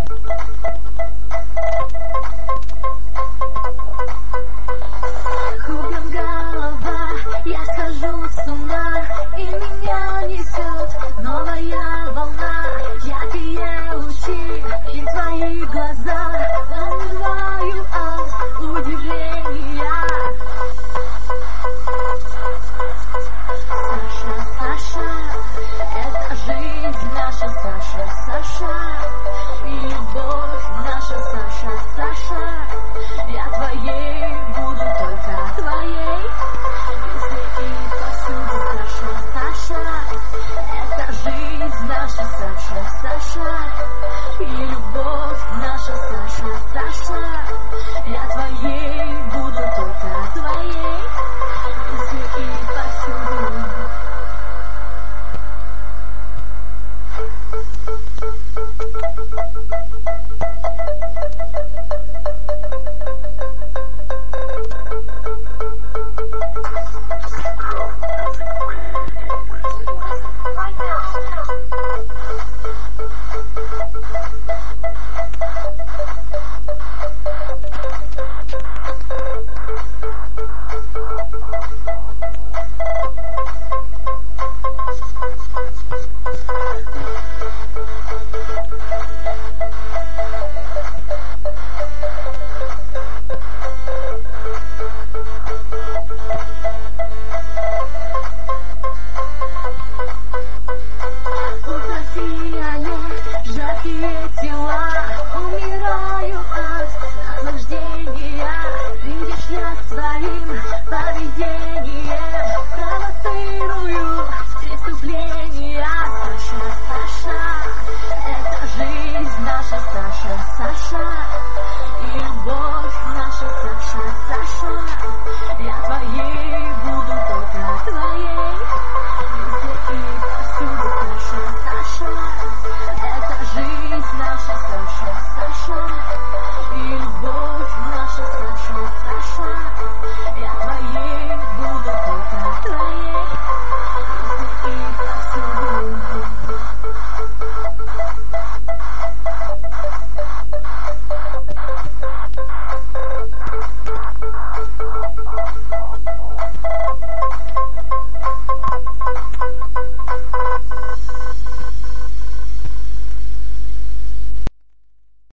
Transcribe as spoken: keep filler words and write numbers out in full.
Кругом голова, я схожу с ума, и меня несет новая волна. Яркие лучи и твои глаза застываю от удивления. Саша, Саша, это жизнь наша, Саша, Саша, и любовь наша, Саша, Саша. Я твоей буду, только твоей, везде и повсюду, Саша, Саша. Это жизнь наша, Саша, Саша, и любовь наша, Саша, Саша. Я твоей буду, только твоей, везде и повсюду. Жаркие тела умирают от наслаждения. Видишь, я своим поведением провоцирую преступления. Саша, Саша, это жизнь наша, Саша, Саша.